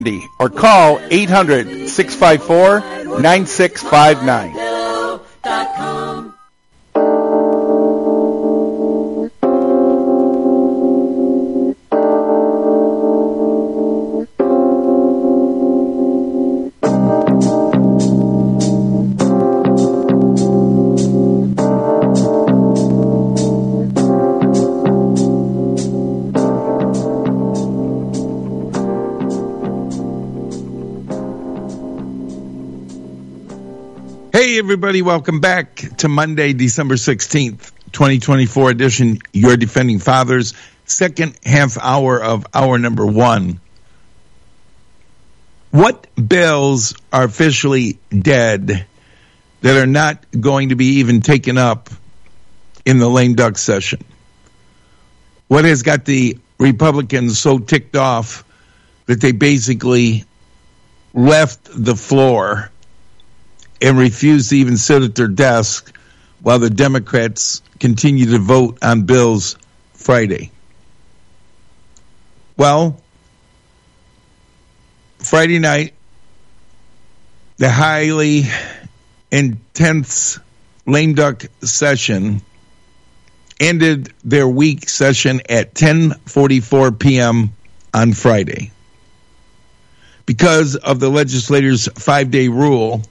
or call 800-654-9659. Hey, everybody. Welcome back to Monday, December 16th, 2024 edition, Your Defending Fathers, second half hour of hour number one. What bills are officially dead that are not going to be even taken up in the lame duck session? What has got the Republicans so ticked off that they basically left the floor and refuse to even sit at their desk while the Democrats continue to vote on bills Friday? Well, Friday night, the highly intense lame duck session ended their week session at 10:44 p.m. on Friday. Because of the legislators' 5-day rule,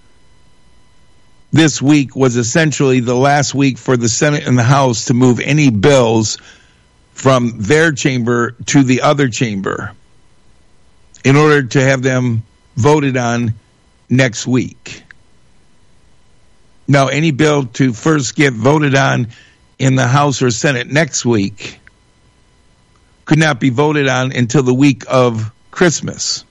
this week was essentially the last week for the Senate and the House to move any bills from their chamber to the other chamber in order to have them voted on next week. Now, any bill to first get voted on in the House or Senate next week could not be voted on until the week of Christmas,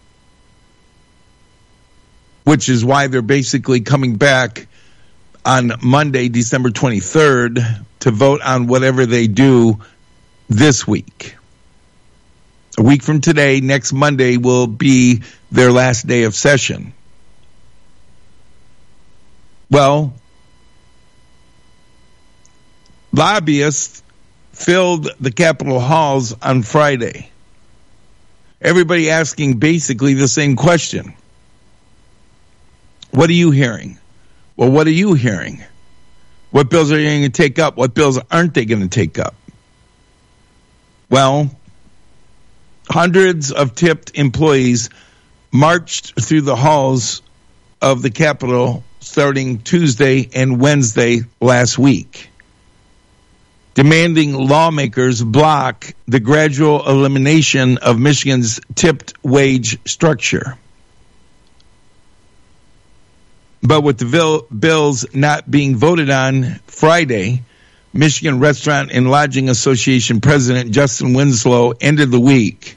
which is why they're basically coming back on Monday, December 23rd, to vote on whatever they do this week. A week from today, next Monday, will be their last day of session. Well, lobbyists filled the Capitol halls on Friday. Everybody asking basically the same question. What are you hearing? Well, what are you hearing? What bills are you going to take up? What bills aren't they going to take up? Well, hundreds of tipped employees marched through the halls of the Capitol starting Tuesday and Wednesday last week, demanding lawmakers block the gradual elimination of Michigan's tipped wage structure. But with the bills not being voted on Friday, Michigan Restaurant and Lodging Association President Justin Winslow ended the week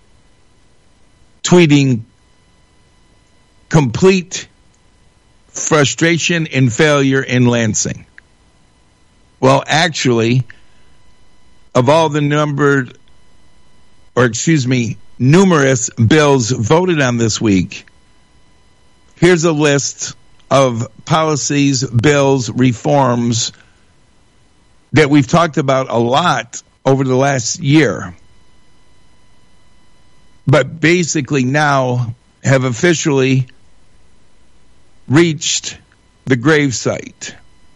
tweeting complete frustration and failure in Lansing. Well, actually, of all the numerous bills voted on this week, here's a list of policies, bills, reforms that we've talked about a lot over the last year, but basically now have officially reached the gravesite.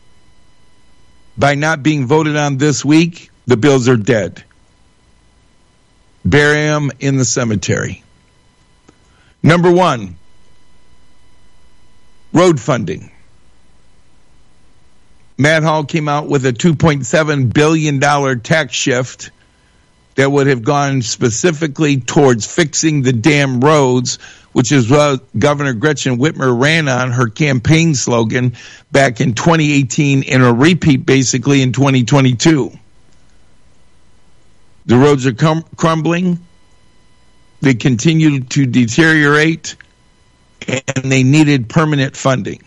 By not being voted on this week, the bills are dead. Bury them in the cemetery. Number one, road funding. Matt Hall came out with a $2.7 billion tax shift that would have gone specifically towards fixing the damn roads, which is what Governor Gretchen Whitmer ran on, her campaign slogan back in 2018 and a repeat basically in 2022. The roads are crumbling. They continue to deteriorate, and they needed permanent funding.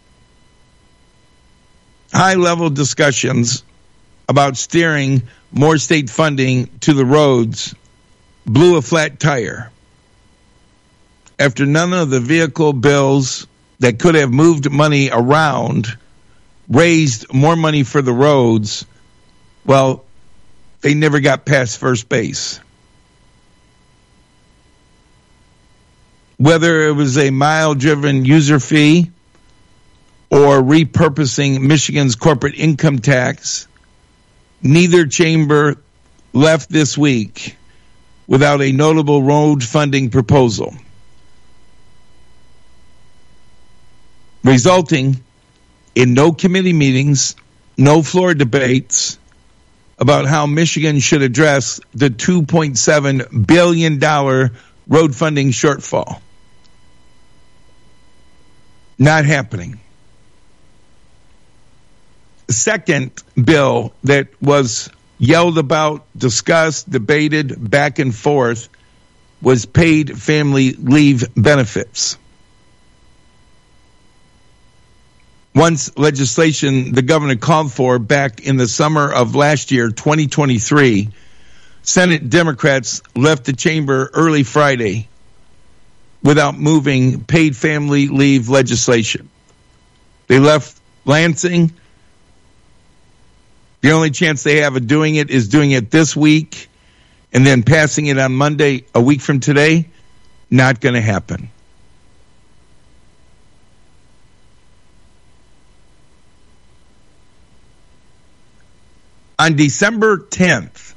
High-level discussions about steering more state funding to the roads blew a flat tire after none of the vehicle bills that could have moved money around raised more money for the roads. Well, they never got past first base. whether it was a mile-driven user fee or repurposing Michigan's corporate income tax, neither chamber left this week without a notable road funding proposal, resulting in no committee meetings, no floor debates about how Michigan should address the $2.7 billion road funding shortfall. Not happening. The second bill that was yelled about, discussed, debated back and forth was paid family leave benefits. Once legislation the governor called for back in the summer of last year, 2023, Senate Democrats left the chamber early Friday without moving paid family leave legislation. They left Lansing. The only chance they have of doing it is doing it this week and then passing it on Monday, a week from today. Not going to happen. On December 10th,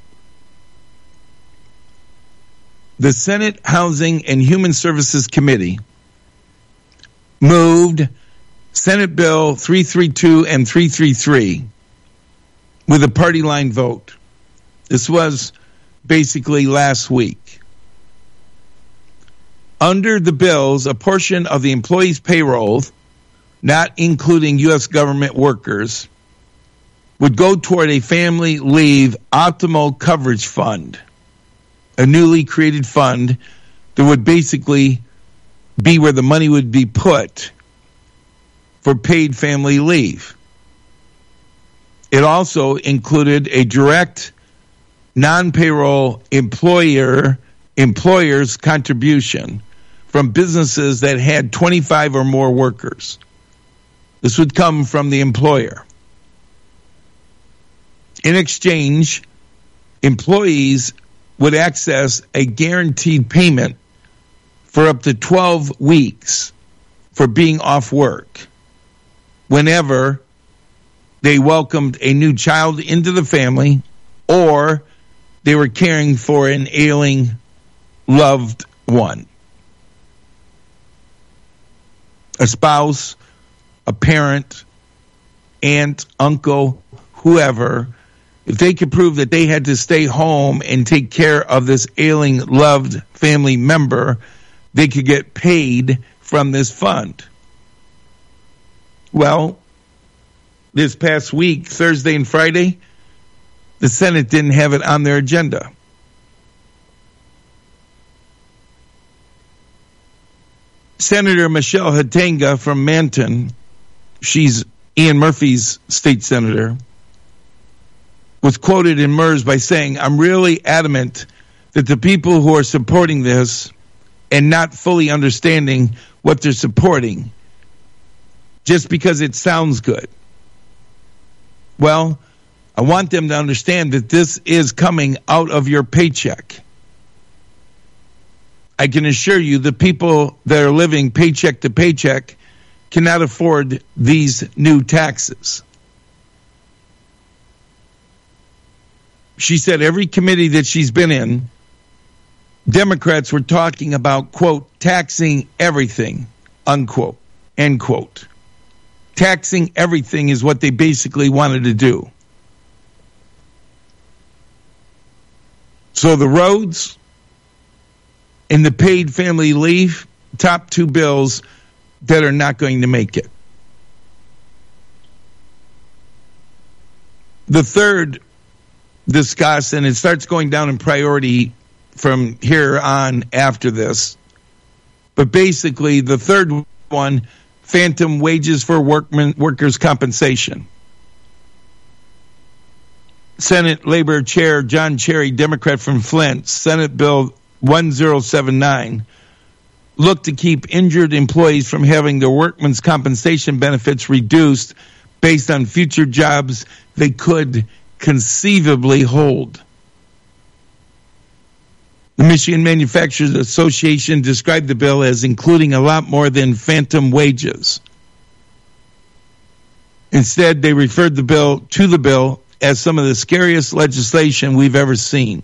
the Senate Housing and Human Services Committee moved Senate Bill 332 and 333 with a party line vote. This was basically last week. Under the bills, a portion of the employees' payroll, not including U.S. government workers, would go toward a family leave optimal coverage fund, a newly created fund that would basically be where the money would be put for paid family leave. It also included a direct non-payroll employer's contribution from businesses that had 25 or more workers. This would come from the employer. In exchange, employees would access a guaranteed payment for up to 12 weeks for being off work whenever they welcomed a new child into the family or they were caring for an ailing loved one. A spouse, a parent, aunt, uncle, whoever, if they could prove that they had to stay home and take care of this ailing, loved family member, they could get paid from this fund. Well, this past week, Thursday and Friday, the Senate didn't have it on their agenda. Senator Michelle Hatenga from Manton, she's Ian Murphy's state senator, was quoted in MERS by saying, "I'm really adamant that the people who are supporting this and not fully understanding what they're supporting just because it sounds good. Well, I want them to understand that this is coming out of your paycheck. I can assure you the people that are living paycheck to paycheck cannot afford these new taxes." She said every committee that she's been in, Democrats were talking about, quote, taxing everything, unquote, end quote. Taxing everything is what they basically wanted to do. So the roads and the paid family leave, top two bills that are not going to make it. The third discussed, and it starts going down in priority from here on after this, but basically the third one, phantom wages for workers' compensation. Senate Labor Chair John Cherry, Democrat from Flint, Senate Bill 1079, looked to keep injured employees from having their workmen's compensation benefits reduced based on future jobs they could conceivably hold. The Michigan Manufacturers Association described the bill as including a lot more than phantom wages. Instead, they referred the bill as some of the scariest legislation we've ever seen.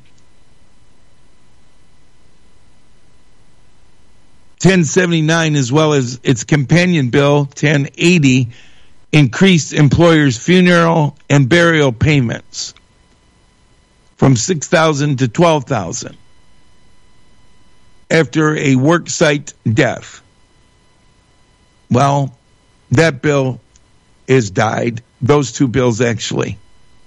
1079, as well as its companion bill, 1080, increased employers' funeral and burial payments from $6,000 to $12,000 after a worksite death. Well, that bill is died. Those two bills, actually.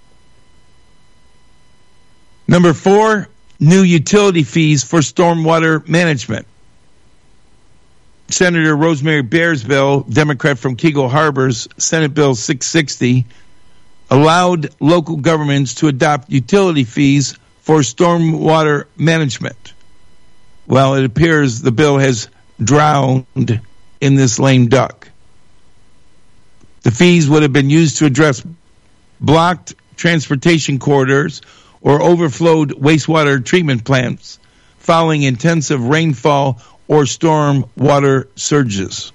Number 4, new utility fees for stormwater management. Senator Rosemary Baer's bill, Democrat from Keigel Harbor's Senate Bill 660, allowed local governments to adopt utility fees for stormwater management. Well, it appears the bill has drowned in this lame duck. The fees would have been used to address blocked transportation corridors or overflowed wastewater treatment plants following intensive rainfall or storm water surges.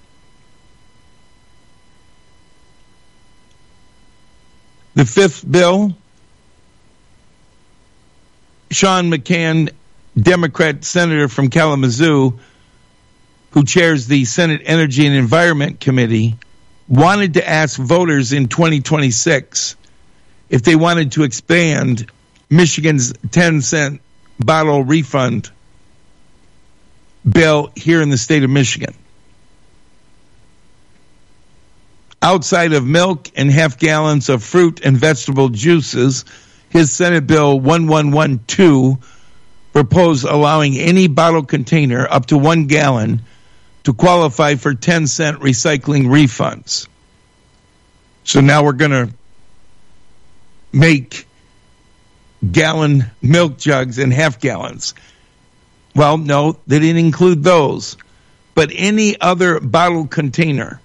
The 5th bill, Sean McCann, Democrat senator from Kalamazoo, who chairs the Senate Energy and Environment Committee, wanted to ask voters in 2026 if they wanted to expand Michigan's 10-cent bottle refund bill here in the state of Michigan. Outside of milk and half gallons of fruit and vegetable juices, his Senate Bill 1112 proposed allowing any bottle container up to 1 gallon to qualify for 10-cent recycling refunds. So now we're going to make gallon milk jugs and half gallons. Well, no, they didn't include those. But any other bottle container.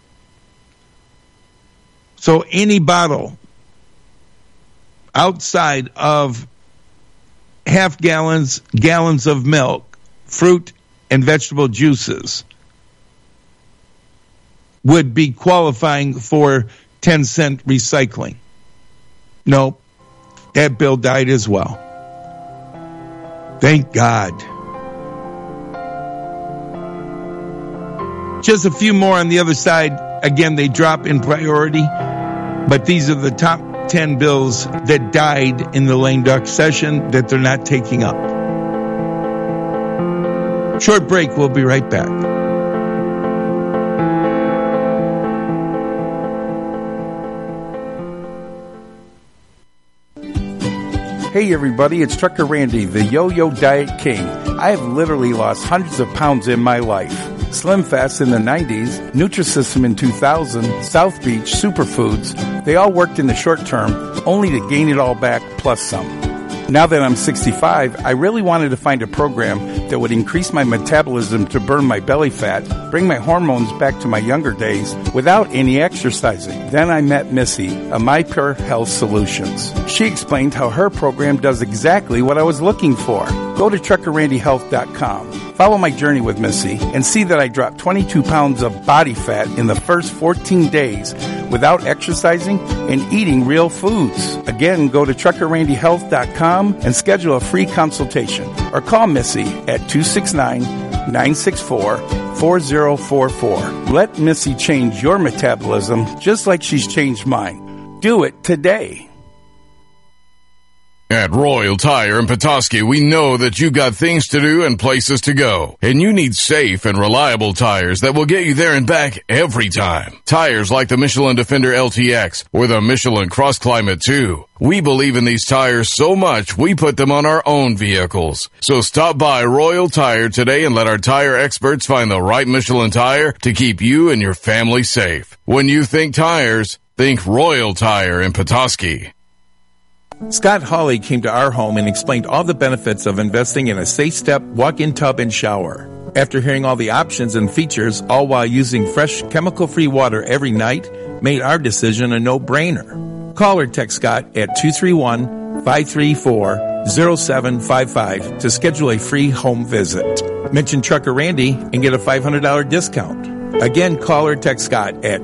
So any bottle outside of half gallons, gallons of milk, fruit, and vegetable juices would be qualifying for 10-cent recycling. No, that bill died as well. Thank God. Just a few more on the other side. Again, they drop in priority, but these are the top 10 bills that died in the lame duck session that they're not taking up. Short break. We'll be right back. Hey everybody, it's Trucker Randy, the Yo-Yo Diet King. I have literally lost hundreds of pounds in my life. Slim Fast in the 90s, Nutrisystem in 2000, South Beach, Superfoods, they all worked in the short term, only to gain it all back plus some. Now that I'm 65, I really wanted to find a program that would increase my metabolism to burn my belly fat, bring my hormones back to my younger days without any exercising. Then I met Missy of My Pure Health Solutions. She explained how her program does exactly what I was looking for. Go to TruckerRandyHealth.com. Follow my journey with Missy and see that I dropped 22 pounds of body fat in the first 14 days without exercising and eating real foods. Again, go to TruckerRandyHealth.com and schedule a free consultation or call Missy at 269-964-4044. Let Missy change your metabolism just like she's changed mine. Do it today. At Royal Tire in Petoskey, we know that you got things to do and places to go, and you need safe and reliable tires that will get you there and back every time. Tires like the Michelin Defender LTX or the Michelin Cross Climate 2. We believe in these tires so much, we put them on our own vehicles. So stop by Royal Tire today and let our tire experts find the right Michelin tire to keep you and your family safe. When you think tires, think Royal Tire in Petoskey. Scott Hawley came to our home and explained all the benefits of investing in a safe step, walk-in tub, and shower. After hearing all the options and features, all while using fresh, chemical-free water every night, made our decision a no-brainer. Call or text Scott at 231-534-0000 888-231-0755 to schedule a free home visit. Mention Trucker Randy and get a $500 discount. Again, call or text Scott at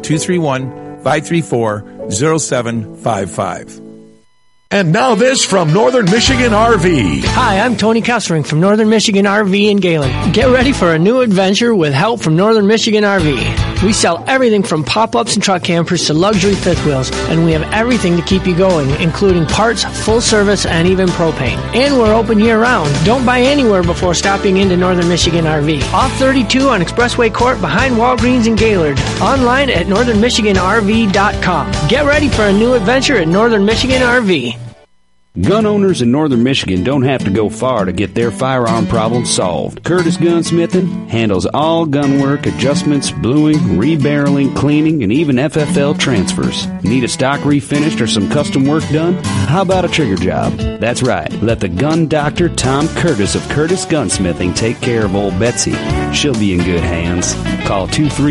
231-534-0755. And now this from Northern Michigan RV. Hi, I'm Tony Kessering from Northern Michigan RV in Galen. Get ready for a new adventure with help from Northern Michigan RV. We sell everything from pop-ups and truck campers to luxury fifth wheels, and we have everything to keep you going, including parts, full service, and even propane. And we're open year-round. Don't buy anywhere before stopping into Northern Michigan RV. Off 32 on Expressway Court behind Walgreens in Gaylord. Online at northernmichiganrv.com. Get ready for a new adventure at Northern Michigan RV. Gun owners in Northern Michigan don't have to go far to get their firearm problems solved. Curtis Gunsmithing handles all gun work, adjustments, bluing, rebarreling, cleaning, and even FFL transfers. Need a stock refinished or some custom work done? How about a trigger job? That's right. Let the gun doctor Tom Curtis of Curtis Gunsmithing take care of old Betsy. She'll be in good hands. Call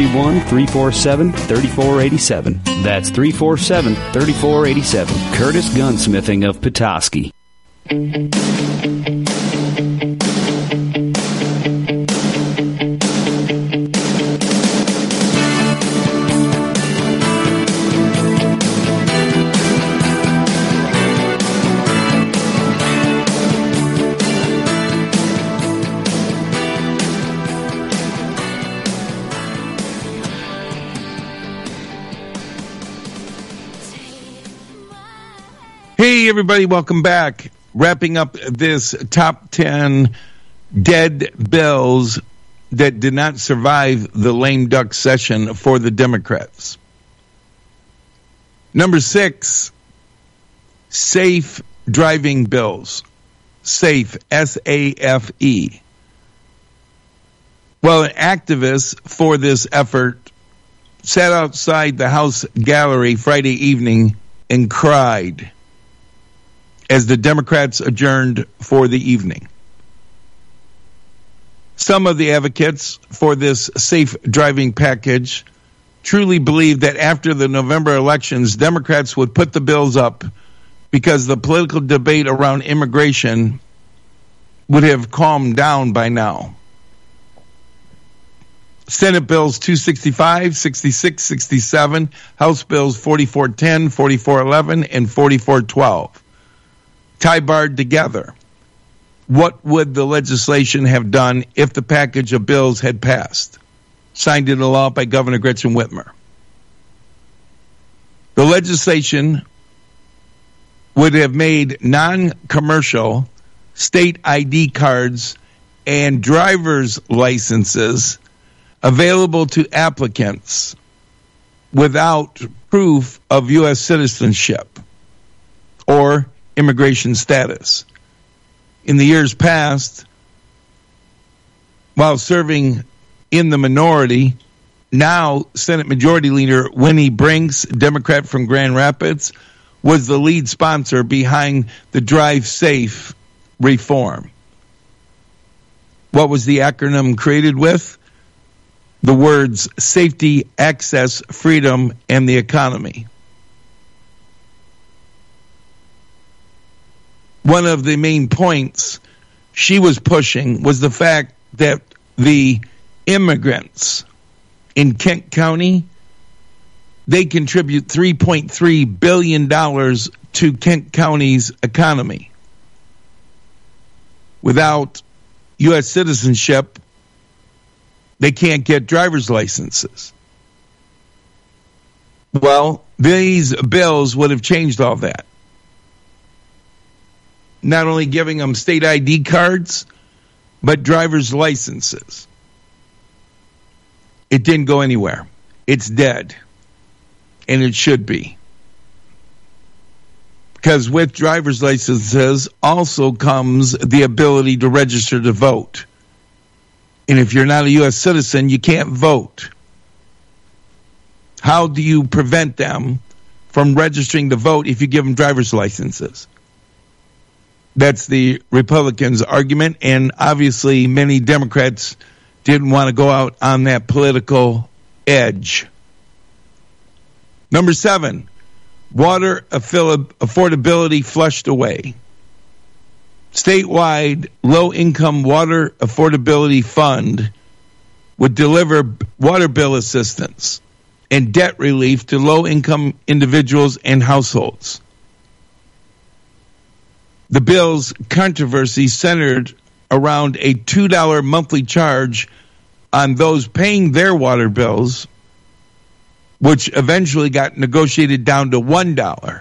231-347-3487. That's 347-3487. Curtis Gunsmithing of Petoskey. Hey, everybody, welcome back. Wrapping up this top 10 dead bills that did not survive the lame duck session for the Democrats. Number 6, safe driving bills. SAFE, S-A-F-E. Well, an activist for this effort sat outside the House gallery Friday evening and cried as the Democrats adjourned for the evening. Some of the advocates for this safe driving package truly believe that after the November elections, Democrats would put the bills up because the political debate around immigration would have calmed down by now. Senate bills 265, 66, 67, House bills 4410, 4411, and 4412. Tie-barred together. What would the legislation have done if the package of bills had passed? Signed into law by Governor Gretchen Whitmer. The legislation would have made non-commercial state ID cards and driver's licenses available to applicants without proof of U.S. citizenship or immigration status. In the years past, while serving in the minority, now Senate Majority Leader Winnie Brinks, Democrat from Grand Rapids, was the lead sponsor behind the Drive Safe reform. What was the acronym created with? The words safety, access, freedom, and the economy. One of the main points she was pushing was the fact that the immigrants in Kent County, they contribute $3.3 billion to Kent County's economy. Without U.S. citizenship, they can't get driver's licenses. Well, these bills would have changed all that. Not only giving them state ID cards, but driver's licenses. It didn't go anywhere. It's dead. And it should be. Because with driver's licenses also comes the ability to register to vote. And if you're not a U.S. citizen, you can't vote. How do you prevent them from registering to vote if you give them driver's licenses? That's the Republicans' argument, and obviously many Democrats didn't want to go out on that political edge. Number 7, water affordability flushed away. statewide low-income water affordability fund would deliver water bill assistance and debt relief to low-income individuals and households. The bill's controversy centered around a $2 monthly charge on those paying their water bills, which eventually got negotiated down to $1.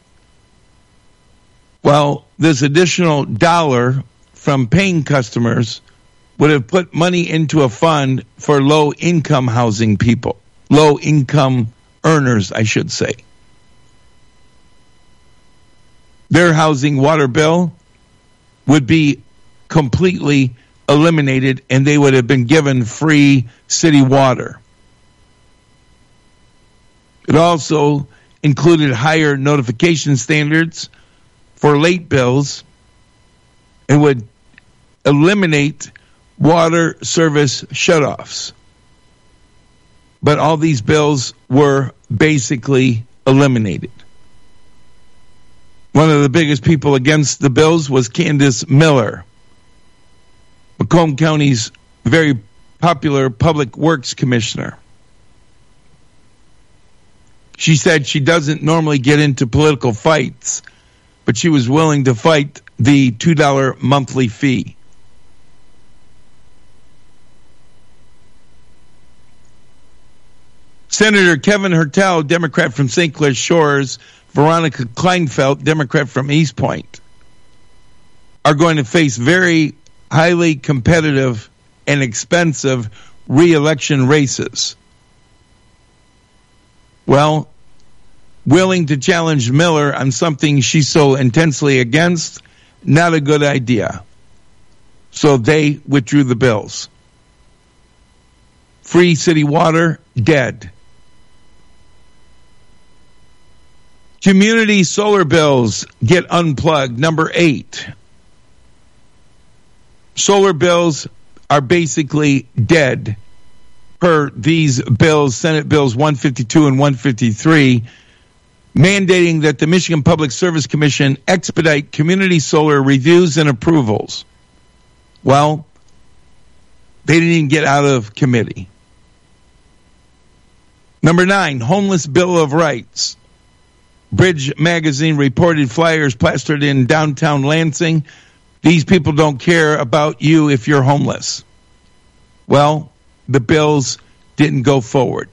Well, this additional dollar from paying customers would have put money into a fund for low-income housing people, low-income earners, I should say. Their housing water bill would be completely eliminated, and they would have been given free city water. It also included higher notification standards for late bills and would eliminate water service shutoffs. But all these bills were basically eliminated. One of the biggest people against the bills was Candace Miller, Macomb County's very popular public works commissioner. She said she doesn't normally get into political fights, but she was willing to fight the $2 monthly fee. Senator Kevin Hertel, Democrat from St. Clair Shores, Veronica Kleinfeld, Democrat from East Point, are going to face very highly competitive and expensive re-election races. Well, willing to challenge Miller on something she's so intensely against, not a good idea. So they withdrew the bills. Free city water, dead. Community solar bills get unplugged. Number 8. Solar bills are basically dead per these bills, Senate Bills 152 and 153, mandating that the Michigan Public Service Commission expedite community solar reviews and approvals. Well, they didn't even get out of committee. Number 9, Homeless Bill of Rights. Bridge Magazine reported flyers plastered in downtown Lansing. These people don't care about you if you're homeless. Well, the bills didn't go forward.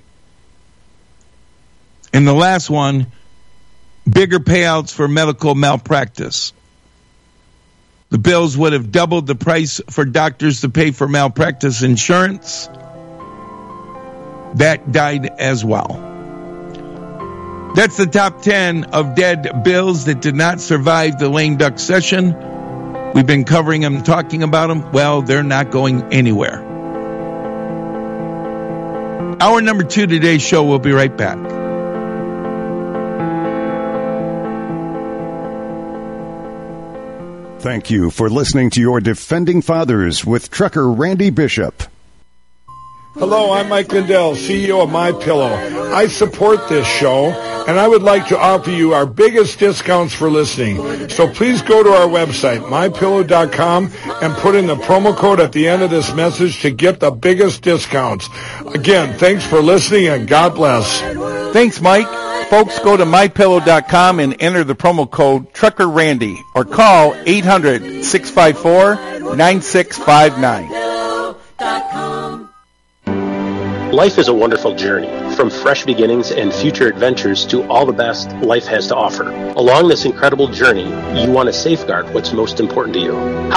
And the last one, bigger payouts for medical malpractice. The bills would have doubled the price for doctors to pay for malpractice insurance. That died as well. That's the top 10 of dead bills that did not survive the lame duck session. We've been covering them, talking about them. Well, they're not going anywhere. Hour number 2 today's show. We'll be right back. Thank you for listening to your Defending Fathers with Trucker Randy Bishop. Hello, I'm Mike Lindell, CEO of MyPillow. I support this show, and I would like to offer you our biggest discounts for listening. So please go to our website, MyPillow.com, and put in the promo code at the end of this message to get the biggest discounts. Again, thanks for listening, and God bless. Thanks, Mike. Folks, go to MyPillow.com and enter the promo code Trucker Randy or call 800-654-9659. Life is a wonderful journey, from fresh beginnings and future adventures to all the best life has to offer. Along this incredible journey, you want to safeguard what's most important to you.